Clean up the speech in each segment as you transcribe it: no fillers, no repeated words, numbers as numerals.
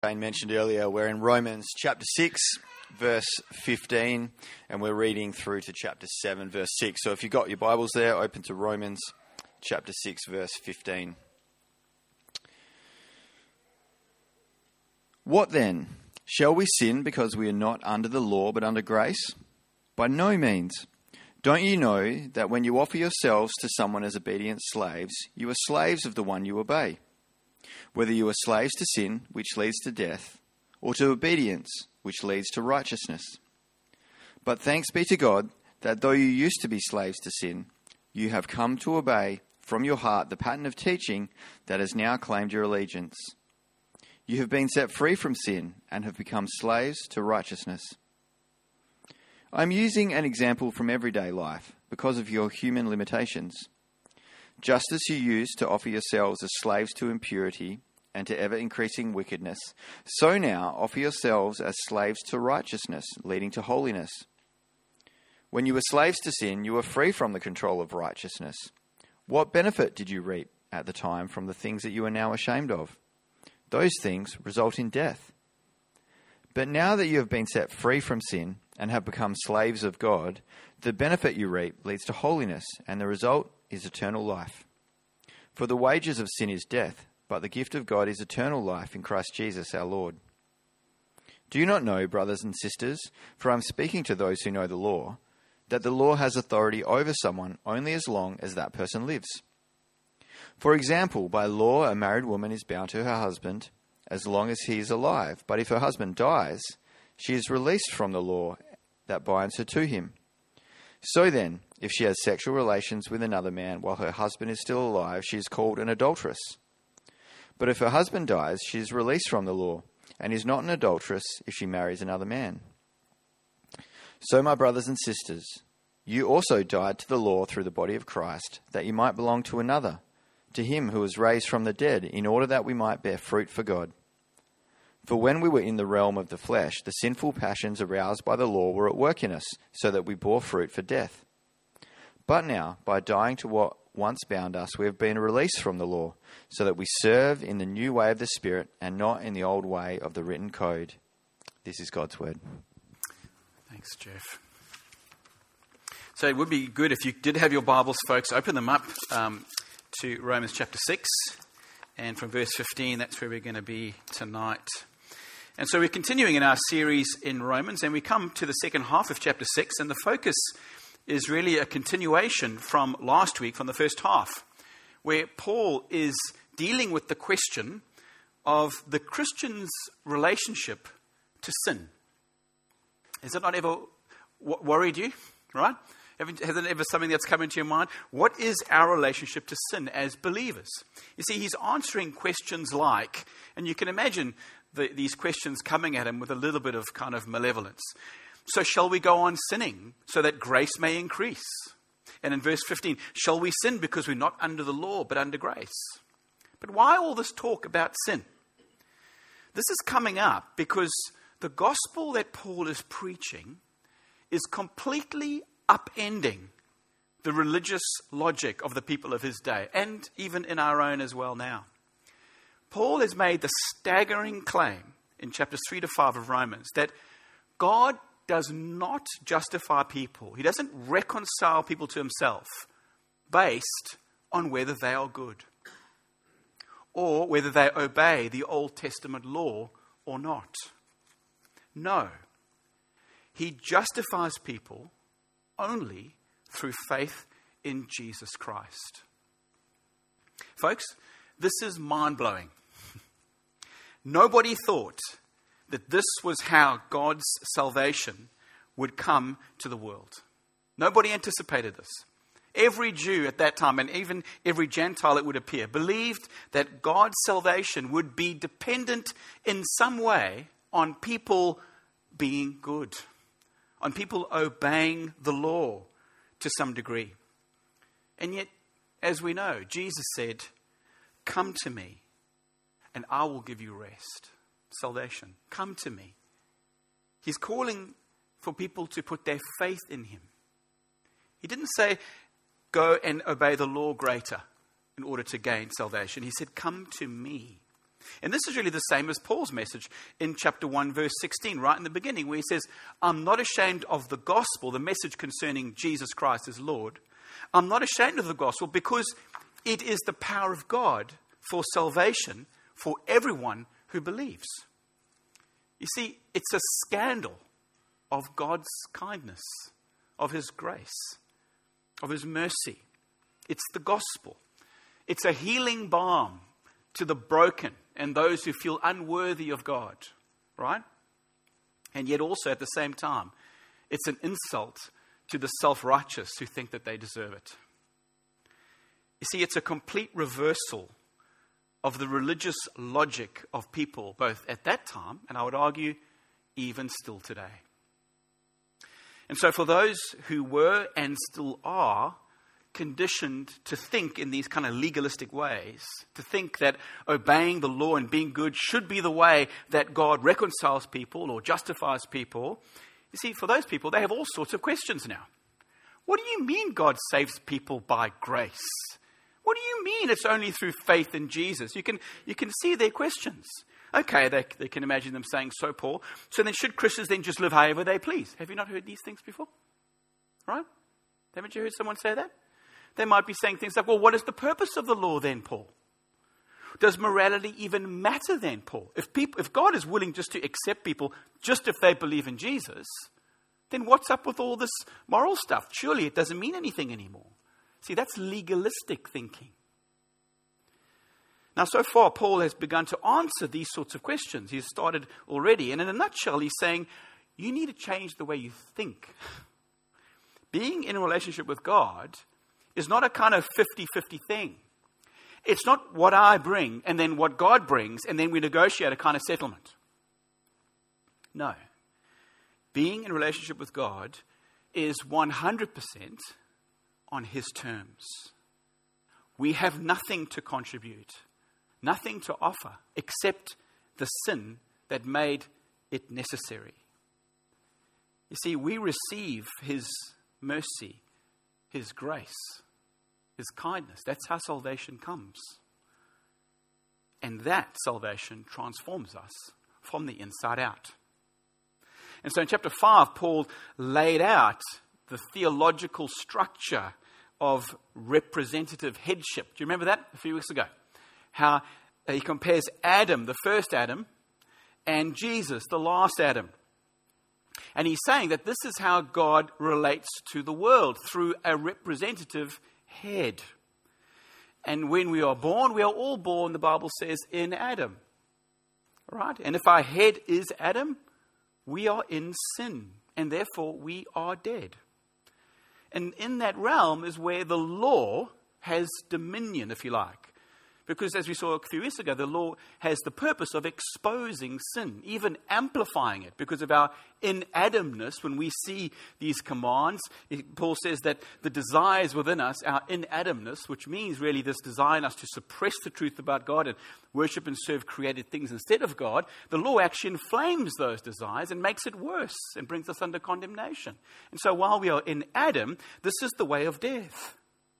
Jane mentioned earlier, we're in Romans chapter 6, verse 15, and we're reading through to chapter 7, verse 6. So if you've got your Bibles there, open to Romans chapter 6, verse 15. What then? Shall we sin because we are not under the law but under grace? By no means. Don't you know that when you offer yourselves to someone as obedient slaves, you are slaves of the one you obey? Whether you are slaves to sin, which leads to death, or to obedience, which leads to righteousness. But thanks be to God that though you used to be slaves to sin, you have come to obey from your heart the pattern of teaching that has now claimed your allegiance. You have been set free from sin and have become slaves to righteousness. I am using an example from everyday life because of your human limitations. Just as you used to offer yourselves as slaves to impurity and to ever-increasing wickedness, so now offer yourselves as slaves to righteousness, leading to holiness. When you were slaves to sin, you were free from the control of righteousness. What benefit did you reap at the time from the things that you are now ashamed of? Those things result in death. But now that you have been set free from sin and have become slaves of God, the benefit you reap leads to holiness, and the result is eternal life. For the wages of sin is death, but the gift of God is eternal life in Christ Jesus our Lord. Do you not know, brothers and sisters, for I am speaking to those who know the law, that the law has authority over someone only as long as that person lives? For example, by law a married woman is bound to her husband as long as he is alive, but if her husband dies, she is released from the law that binds her to him. So then, if she has sexual relations with another man while her husband is still alive, she is called an adulteress. But if her husband dies, she is released from the law, and is not an adulteress if she marries another man. So, my brothers and sisters, you also died to the law through the body of Christ, that you might belong to another, to him who was raised from the dead, in order that we might bear fruit for God. For when we were in the realm of the flesh, the sinful passions aroused by the law were at work in us, so that we bore fruit for death. But now, by dying to what once bound us, we have been released from the law, so that we serve in the new way of the Spirit and not in the old way of the written code. This is God's word. Thanks, Jeff. So it would be good if you did have your Bibles, folks, open them up to Romans chapter 6. And from verse 15, that's where we're going to be tonight. And so we're continuing in our series in Romans, and we come to the second half of chapter 6, and the focus is really a continuation from last week, from the first half, where Paul is dealing with the question of the Christian's relationship to sin. Has it not ever worried you, right? Has it ever something that's come into your mind? What is our relationship to sin as believers? You see, he's answering questions like, and you can imagine these questions coming at him with a little bit of kind of malevolence. So shall we go on sinning so that grace may increase? And in verse 15, shall we sin because we're not under the law but under grace? But why all this talk about sin? This is coming up because the gospel that Paul is preaching is completely upending the religious logic of the people of his day, and even in our own as well now. Paul has made the staggering claim in chapters 3 to 5 of Romans that God does not justify people. He doesn't reconcile people to himself based on whether they are good or whether they obey the Old Testament law or not. No. He justifies people only through faith in Jesus Christ. Folks, this is mind-blowing. Nobody thought that this was how God's salvation would come to the world. Nobody anticipated this. Every Jew at that time, and even every Gentile, it would appear, believed that God's salvation would be dependent in some way on people being good, on people obeying the law to some degree. And yet, as we know, Jesus said, "Come to me, and I will give you rest." Salvation. Come to me. He's calling for people to put their faith in him. He didn't say, go and obey the law greater in order to gain salvation. He said, come to me. And this is really the same as Paul's message in chapter 1, verse 16, right in the beginning, where he says, I'm not ashamed of the gospel, the message concerning Jesus Christ as Lord. I'm not ashamed of the gospel because it is the power of God for salvation for everyone who believes. You see, it's a scandal of God's kindness, of his grace, of his mercy. It's the gospel. It's a healing balm to the broken and those who feel unworthy of God, right? And yet also at the same time, it's an insult to the self-righteous who think that they deserve it. You see, it's a complete reversal of the religious logic of people, both at that time, and I would argue, even still today. And so for those who were and still are conditioned to think in these kind of legalistic ways, to think that obeying the law and being good should be the way that God reconciles people or justifies people, you see, for those people, they have all sorts of questions now. What do you mean God saves people by grace? What do you mean it's only through faith in Jesus? You can see their questions. Okay, they can imagine them saying, so Paul, so then should Christians then just live however they please? Have you not heard these things before? Right? Haven't you heard someone say that? They might be saying things like, well, what is the purpose of the law then, Paul? Does morality even matter then, Paul? If God is willing just to accept people just if they believe in Jesus, then what's up with all this moral stuff? Surely it doesn't mean anything anymore. See, that's legalistic thinking. Now, so far, Paul has begun to answer these sorts of questions. He's started already. And in a nutshell, he's saying, you need to change the way you think. Being in a relationship with God is not a kind of 50-50 thing. It's not what I bring and then what God brings and then we negotiate a kind of settlement. No. Being in a relationship with God is 100% on his terms. We have nothing to contribute, nothing to offer except the sin that made it necessary. You see, we receive his mercy, his grace, his kindness. That's how salvation comes. And that salvation transforms us from the inside out. And so in chapter 5, Paul laid out the theological structure of representative headship. Do you remember that a few weeks ago? How he compares Adam, the first Adam, and Jesus, the last Adam. And he's saying that this is how God relates to the world, through a representative head. And when we are all born, the Bible says, in Adam. Right? And if our head is Adam, we are in sin, and therefore we are dead. And in that realm is where the law has dominion, if you like. Because as we saw a few weeks ago, the law has the purpose of exposing sin, even amplifying it. Because of our in-Adamness, when we see these commands, Paul says that the desires within us, our in-Adamness, which means really this desire in us to suppress the truth about God and worship and serve created things instead of God, the law actually inflames those desires and makes it worse and brings us under condemnation. And so while we are in Adam, this is the way of death.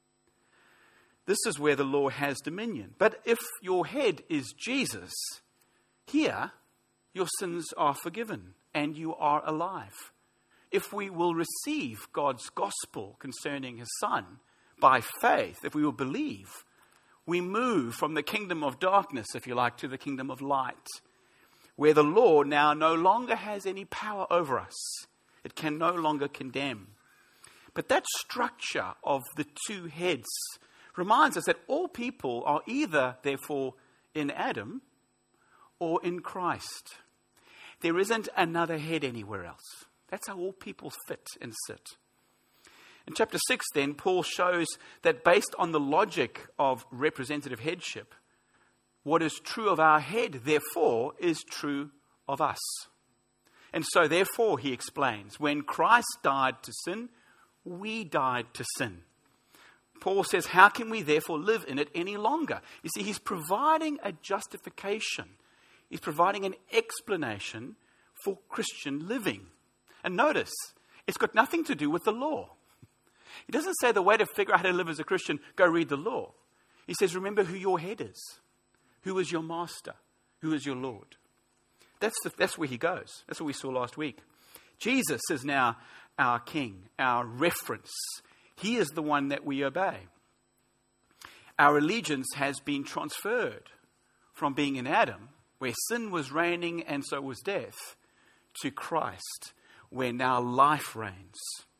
This is where the law has dominion. But if your head is Jesus, here your sins are forgiven and you are alive. If we will receive God's gospel concerning his Son by faith, if we will believe, we move from the kingdom of darkness, if you like, to the kingdom of light, where the law now no longer has any power over us. It can no longer condemn. But that structure of the two heads reminds us that all people are either, therefore, in Adam or in Christ. There isn't another head anywhere else. That's how all people fit and sit. In chapter 6, then, Paul shows that based on the logic of representative headship, what is true of our head, therefore, is true of us. And so, therefore, he explains, when Christ died to sin, we died to sin. Paul says, how can we therefore live in it any longer? You see, he's providing a justification. He's providing an explanation for Christian living. And notice, it's got nothing to do with the law. He doesn't say the way to figure out how to live as a Christian, go read the law. He says, remember who your head is. Who is your master? Who is your Lord? That's where he goes. That's what we saw last week. Jesus is now our King, our reference. He is the one that we obey. Our allegiance has been transferred from being in Adam, where sin was reigning and so was death, to Christ, where now life reigns.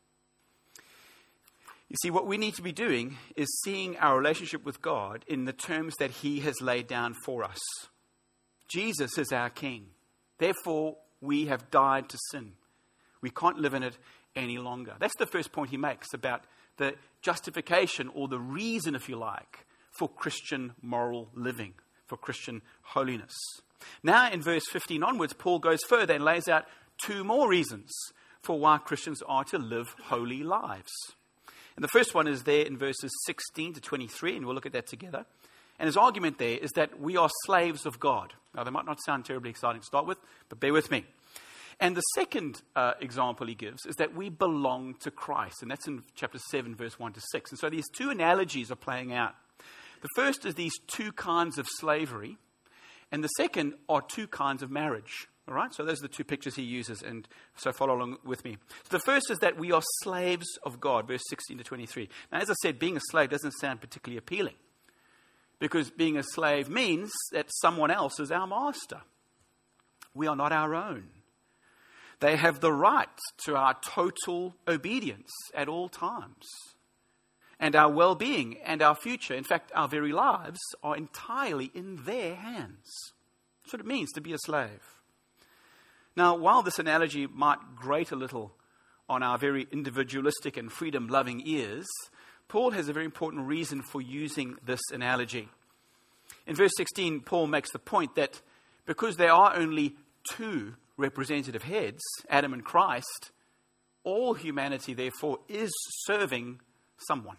You see, what we need to be doing is seeing our relationship with God in the terms that he has laid down for us. Jesus is our King. Therefore, we have died to sin. We can't live in it any longer. That's the first point he makes about the justification, or the reason, if you like, for Christian moral living, for Christian holiness. Now, in verse 15 onwards, Paul goes further and lays out two more reasons for why Christians are to live holy lives. And the first one is there in verses 16 to 23, and we'll look at that together. And his argument there is that we are slaves of God. Now, that might not sound terribly exciting to start with, but bear with me. And the second example he gives is that we belong to Christ. And that's in chapter 7, verse 1 to 6. And so these two analogies are playing out. The first is these two kinds of slavery. And the second are two kinds of marriage. All right? So those are the two pictures he uses. And so follow along with me. So the first is that we are slaves of God, verse 16 to 23. Now, as I said, being a slave doesn't sound particularly appealing, because being a slave means that someone else is our master. We are not our own. They have the right to our total obedience at all times. And our well-being and our future, in fact, our very lives, are entirely in their hands. That's what it means to be a slave. Now, while this analogy might grate a little on our very individualistic and freedom-loving ears, Paul has a very important reason for using this analogy. In verse 16, Paul makes the point that because there are only two representative heads, Adam and Christ, all humanity, therefore, is serving someone.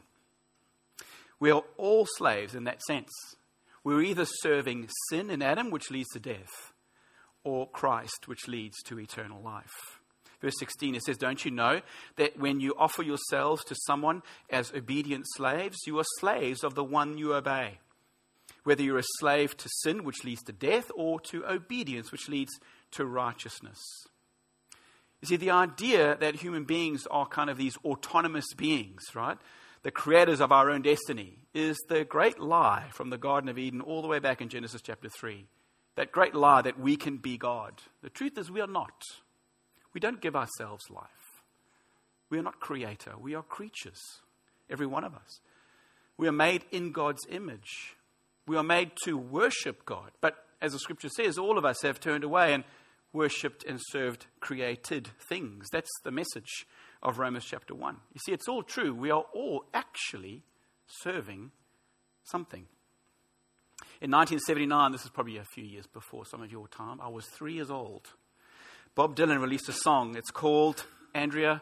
We are all slaves in that sense. We're either serving sin in Adam, which leads to death, or Christ, which leads to eternal life. Verse 16, it says, "Don't you know that when you offer yourselves to someone as obedient slaves, you are slaves of the one you obey, whether you're a slave to sin, which leads to death, or to obedience, which leads to righteousness." You see, the idea that human beings are kind of these autonomous beings, right? The creators of our own destiny, is the great lie from the Garden of Eden all the way back in Genesis chapter 3. That great lie that we can be God. The truth is we are not. We don't give ourselves life. We are not creator. We are creatures, every one of us. We are made in God's image. We are made to worship God. But as the scripture says, all of us have turned away and worshipped and served created things. That's the message of Romans chapter 1. You see, it's all true. We are all actually serving something. In 1979, this is probably a few years before some of your time, I was 3 years old. Bob Dylan released a song. It's called, Andrea?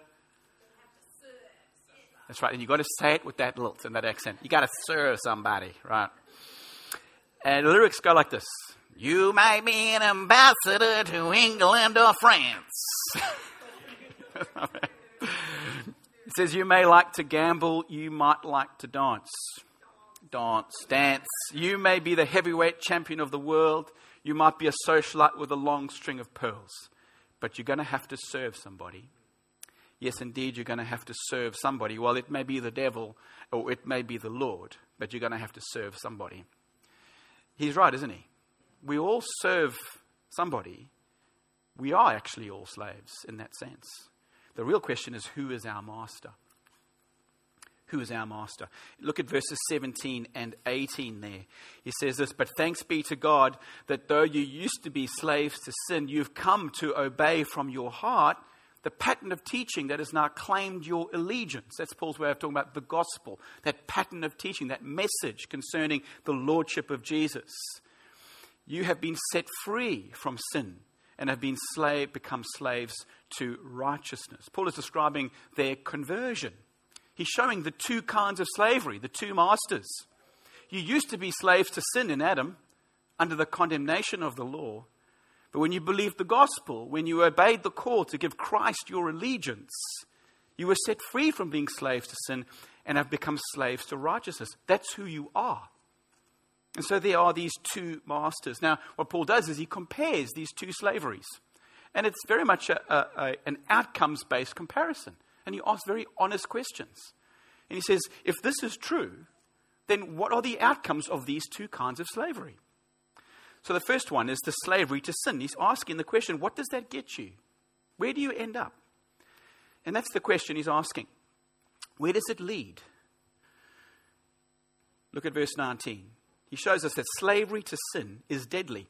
That's right. And you've got to say it with that lilt and that accent. You got to serve somebody, right? And the lyrics go like this. You may be an ambassador to England or France. It says you may like to gamble, you might like to dance. Dance. You may be the heavyweight champion of the world. You might be a socialite with a long string of pearls. But you're going to have to serve somebody. Yes, indeed, you're going to have to serve somebody. Well, it may be the devil or it may be the Lord, but you're going to have to serve somebody. He's right, isn't he? We all serve somebody. We are actually all slaves in that sense. The real question is, who is our master? Who is our master? Look at verses 17 and 18 there. He says this, "But thanks be to God that though you used to be slaves to sin, you've come to obey from your heart the pattern of teaching that has now claimed your allegiance." That's Paul's way of talking about the gospel, that pattern of teaching, that message concerning the lordship of Jesus. You have been set free from sin and have been become slaves to righteousness. Paul is describing their conversion. He's showing the two kinds of slavery, the two masters. You used to be slaves to sin in Adam under the condemnation of the law. But when you believed the gospel, when you obeyed the call to give Christ your allegiance, you were set free from being slaves to sin and have become slaves to righteousness. That's who you are. And so there are these two masters. Now, what Paul does is he compares these two slaveries. And it's very much an outcomes-based comparison. And he asks very honest questions. And he says, if this is true, then what are the outcomes of these two kinds of slavery? So the first one is the slavery to sin. He's asking the question, what does that get you? Where do you end up? And that's the question he's asking. Where does it lead? Look at verse 19. He shows us that slavery to sin is deadly.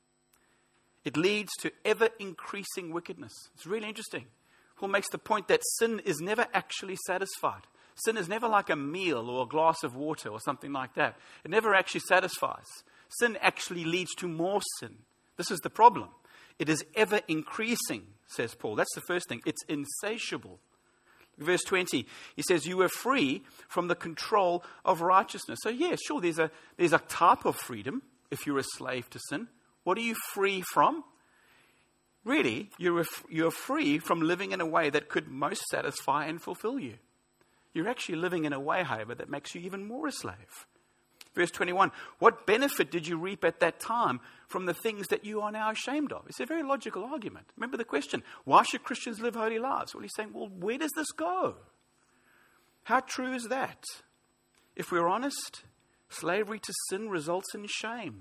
It leads to ever-increasing wickedness. It's really interesting. Paul makes the point that sin is never actually satisfied. Sin is never like a meal or a glass of water or something like that. It never actually satisfies. Sin actually leads to more sin. This is the problem. It is ever-increasing, says Paul. That's the first thing. It's insatiable. Verse 20, he says, you were free from the control of righteousness. So yeah, sure, there's a type of freedom if you're a slave to sin. What are you free from? Really, you're free from living in a way that could most satisfy and fulfill you. You're actually living in a way, however, that makes you even more a slave. Verse 21, what benefit did you reap at that time from the things that you are now ashamed of? It's a very logical argument. Remember the question, why should Christians live holy lives? Well, he's saying, well, where does this go? How true is that? If we're honest, slavery to sin results in shame.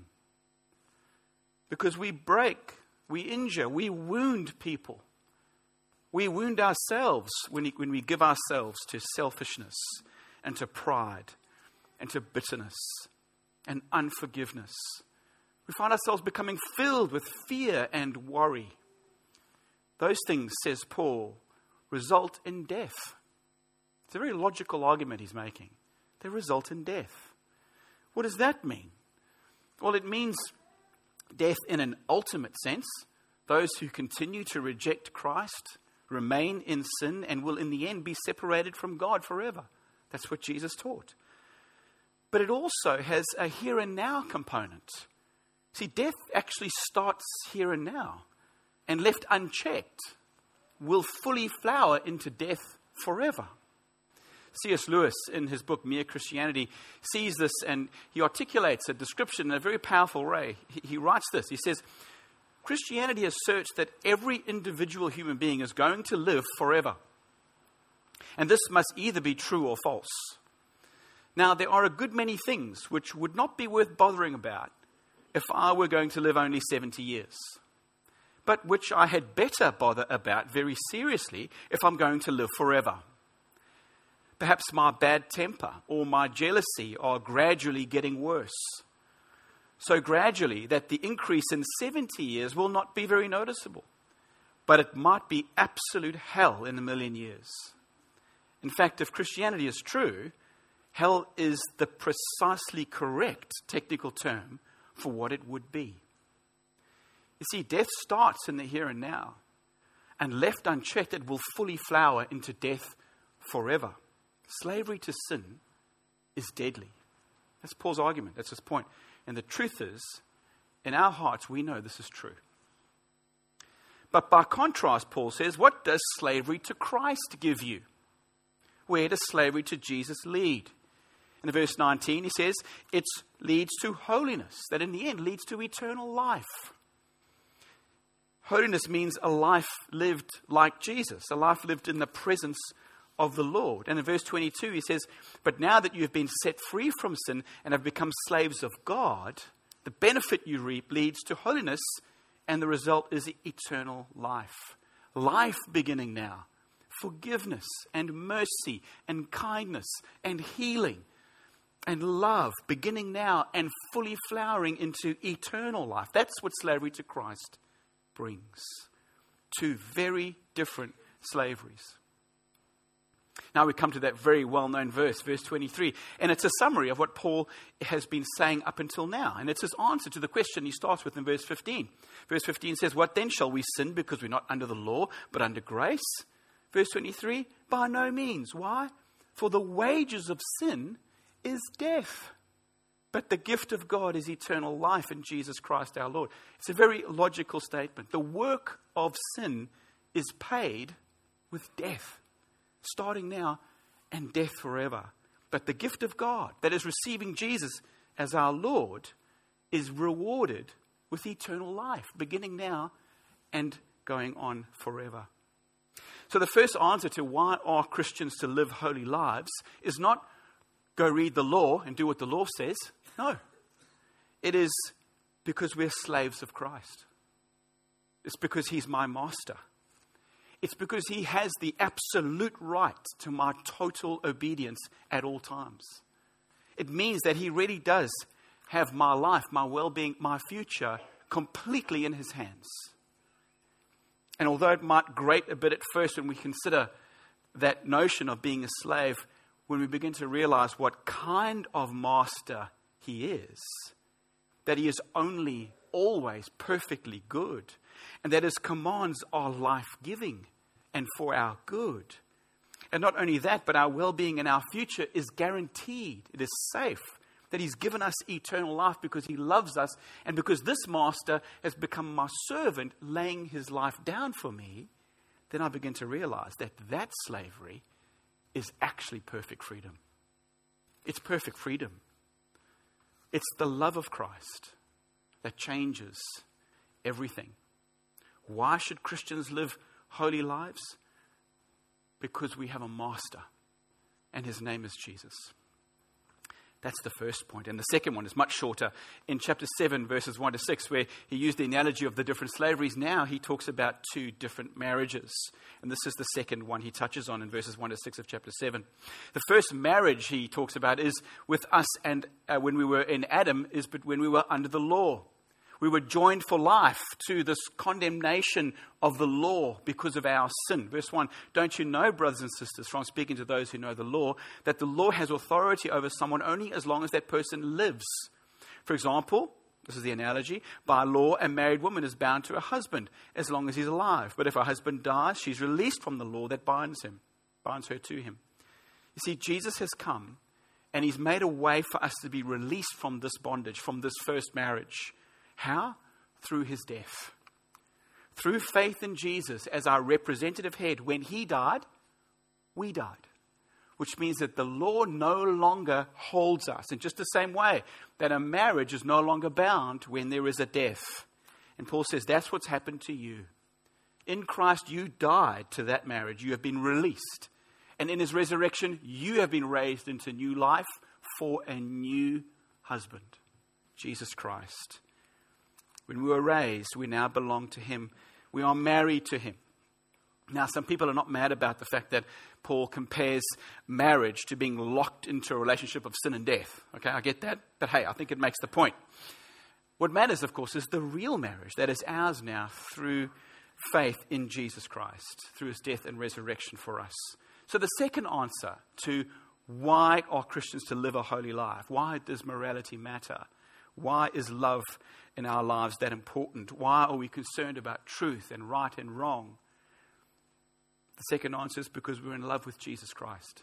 Because we break, we injure, we wound people. We wound ourselves when we give ourselves to selfishness and to pride and to bitterness and unforgiveness. We find ourselves becoming filled with fear and worry. Those things, says Paul, result in death. It's a very logical argument he's making. They result in death. What does that mean? Well, it means death in an ultimate sense. Those who continue to reject Christ remain in sin and will in the end be separated from God forever. That's what Jesus taught. But it also has a here and now component. See, death actually starts here and now, and left unchecked will fully flower into death forever. C.S. Lewis, in his book Mere Christianity, sees this and he articulates a description in a very powerful way. He writes this. He says, Christianity asserts that every individual human being is going to live forever. And this must either be true or false. Now, there are a good many things which would not be worth bothering about if I were going to live only 70 years, but which I had better bother about very seriously if I'm going to live forever. Perhaps my bad temper or my jealousy are gradually getting worse. So gradually that the increase in 70 years will not be very noticeable, but it might be absolute hell in a million years. In fact, if Christianity is true, hell is the precisely correct technical term for what it would be. You see, death starts in the here and now, and left unchecked, it will fully flower into death forever. Slavery to sin is deadly. That's Paul's argument. That's his point. And the truth is, in our hearts, we know this is true. But by contrast, Paul says, what does slavery to Christ give you? Where does slavery to Jesus lead? In verse 19, he says, it leads to holiness, that in the end leads to eternal life. Holiness means a life lived like Jesus, a life lived in the presence of the Lord. And in verse 22, he says, but now that you have been set free from sin and have become slaves of God, the benefit you reap leads to holiness, and the result is eternal life. Life beginning now. Forgiveness and mercy and kindness and healing and love beginning now and fully flowering into eternal life. That's what slavery to Christ brings. Two very different slaveries. Now we come to that very well-known verse, verse 23. And it's a summary of what Paul has been saying up until now. And it's his answer to the question he starts with in verse 15. Verse 15 says, what then, shall we sin because we're not under the law but under grace? Verse 23, by no means. Why? For the wages of sin is death, but the gift of God is eternal life in Jesus Christ our Lord. It's a very logical statement. The work of sin is paid with death, starting now and death forever. But the gift of God, that is receiving Jesus, as our Lord is rewarded with eternal life, beginning now and going on forever. So the first answer to why are Christians to live holy lives is not go read the law and do what the law says. No. It is because we're slaves of Christ. It's because he's my master. It's because he has the absolute right to my total obedience at all times. It means that he really does have my life, my well-being, my future completely in his hands. And although it might grate a bit at first when we consider that notion of being a slave, when we begin to realize what kind of master he is, that he is only always perfectly good, and that his commands are life-giving and for our good. And not only that, but our well-being and our future is guaranteed. It is safe. That he's given us eternal life because he loves us, and because this master has become my servant, laying his life down for me, then I begin to realize that slavery is actually perfect freedom. It's perfect freedom. It's the love of Christ that changes everything. Why should Christians live holy lives? Because we have a master, and his name is Jesus. That's the first point. And the second one is much shorter. In chapter 7, verses 1 to 6, where he used the analogy of the different slaveries, now he talks about two different marriages. And this is the second one he touches on in verses 1 to 6 of chapter 7. The first marriage he talks about is with us, and when we were in Adam, is but when we were under the law. We were joined for life to this condemnation of the law because of our sin. Verse 1, don't you know, brothers and sisters, from speaking to those who know the law, that the law has authority over someone only as long as that person lives. For example, this is the analogy, by law, a married woman is bound to her husband as long as he's alive. But if her husband dies, she's released from the law that binds her to him. You see, Jesus has come and he's made a way for us to be released from this bondage, from this first marriage. How? Through his death. Through faith in Jesus as our representative head. When he died, we died. Which means that the law no longer holds us. In just the same way that a marriage is no longer bound when there is a death. And Paul says that's what's happened to you. In Christ, you died to that marriage. You have been released. And in his resurrection, you have been raised into new life for a new husband, Jesus Christ. When we were raised, we now belong to him. We are married to him. Now, some people are not mad about the fact that Paul compares marriage to being locked into a relationship of sin and death. Okay, I get that. But hey, I think it makes the point. What matters, of course, is the real marriage that is ours now through faith in Jesus Christ, through his death and resurrection for us. So the second answer to why are Christians to live a holy life? Why does morality matter? Why is love in our lives that important? Why are we concerned about truth and right and wrong? The second answer is because we're in love with Jesus Christ.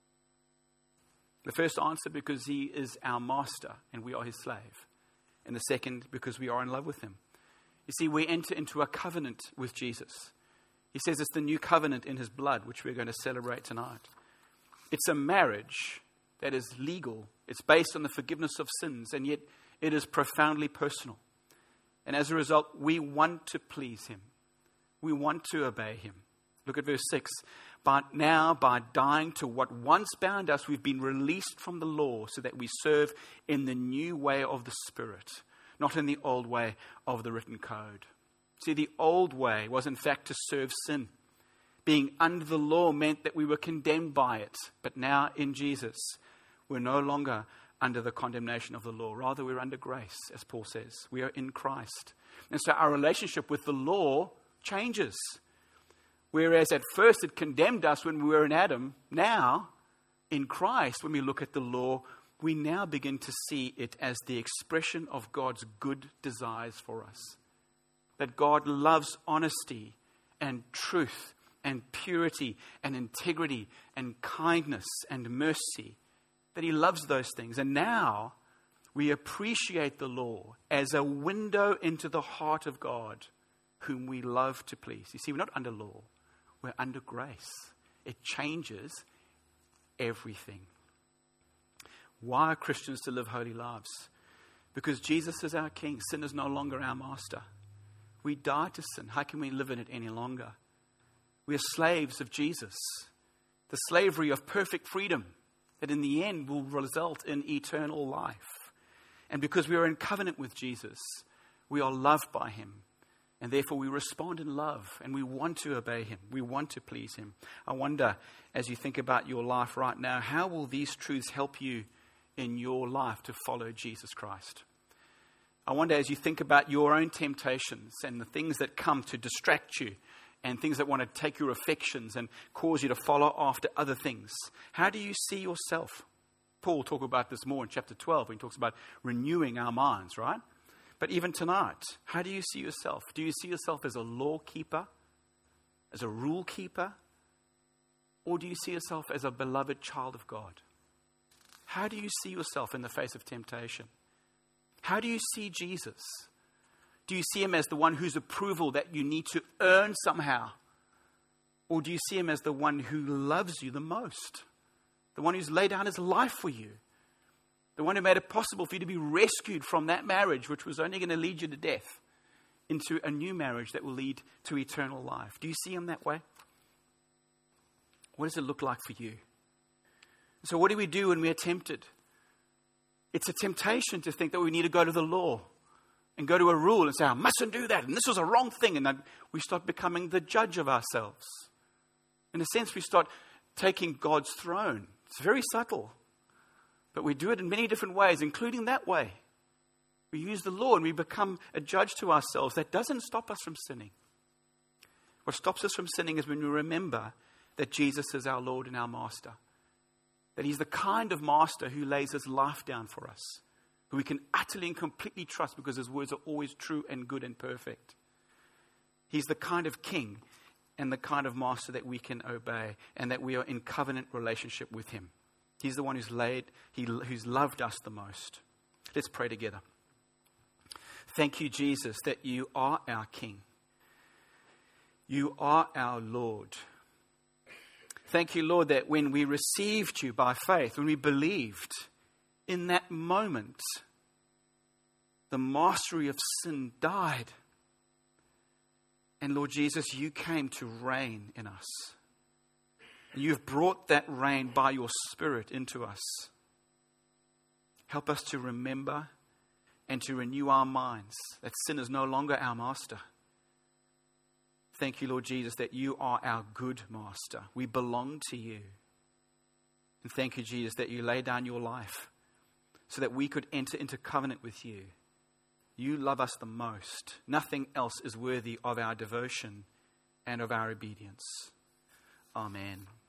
The first answer, because he is our master and we are his slave. And the second, because we are in love with him. You see, we enter into a covenant with Jesus. He says it's the new covenant in his blood, which we're going to celebrate tonight. It's a marriage that is legal. It's based on the forgiveness of sins, and yet it is profoundly personal. And as a result, we want to please him. We want to obey him. Look at verse 6. But now, by dying to what once bound us, we've been released from the law so that we serve in the new way of the Spirit, not in the old way of the written code. See, the old way was in fact to serve sin. Being under the law meant that we were condemned by it. But now in Jesus, we're no longer under the condemnation of the law. Rather, we're under grace, as Paul says. We are in Christ. And so our relationship with the law changes. Whereas at first it condemned us when we were in Adam, now in Christ, when we look at the law, we now begin to see it as the expression of God's good desires for us. That God loves honesty and truth and purity and integrity and kindness and mercy. That he loves those things. And now we appreciate the law as a window into the heart of God, whom we love to please. You see, we're not under law. We're under grace. It changes everything. Why are Christians to live holy lives? Because Jesus is our King. Sin is no longer our master. We died to sin. How can we live in it any longer? We are slaves of Jesus. The slavery of perfect freedom that in the end will result in eternal life. And because we are in covenant with Jesus, we are loved by him. And therefore we respond in love and we want to obey him. We want to please him. I wonder, as you think about your life right now, how will these truths help you in your life to follow Jesus Christ? I wonder, as you think about your own temptations and the things that come to distract you and things that want to take your affections and cause you to follow after other things, how do you see yourself? Paul talked about this more in chapter 12 when he talks about renewing our minds, right? But even tonight, how do you see yourself? Do you see yourself as a law keeper, as a rule keeper? Or do you see yourself as a beloved child of God? How do you see yourself in the face of temptation? How do you see Jesus? Do you see him as the one whose approval that you need to earn somehow? Or do you see him as the one who loves you the most? The one who's laid down his life for you? The one who made it possible for you to be rescued from that marriage, which was only going to lead you to death, into a new marriage that will lead to eternal life? Do you see him that way? What does it look like for you? So what do we do when we are tempted? It's a temptation to think that we need to go to the law and go to a rule and say, I mustn't do that, and this was a wrong thing. And then we start becoming the judge of ourselves. In a sense, we start taking God's throne. It's very subtle. But we do it in many different ways, including that way. We use the law and we become a judge to ourselves. That doesn't stop us from sinning. What stops us from sinning is when we remember that Jesus is our Lord and our Master. That he's the kind of master who lays his life down for us, who we can utterly and completely trust because his words are always true and good and perfect. He's the kind of king and the kind of master that we can obey and that we are in covenant relationship with him. He's the one who's loved us the most. Let's pray together. Thank you, Jesus, that you are our King. You are our Lord. Thank you, Lord, that when we received you by faith, when we believed, in that moment, the mastery of sin died. And Lord Jesus, you came to reign in us. You've brought that reign by your Spirit into us. Help us to remember and to renew our minds that sin is no longer our master. Thank you, Lord Jesus, that you are our good master. We belong to you. And thank you, Jesus, that you lay down your life so that we could enter into covenant with you. You love us the most. Nothing else is worthy of our devotion and of our obedience. Amen.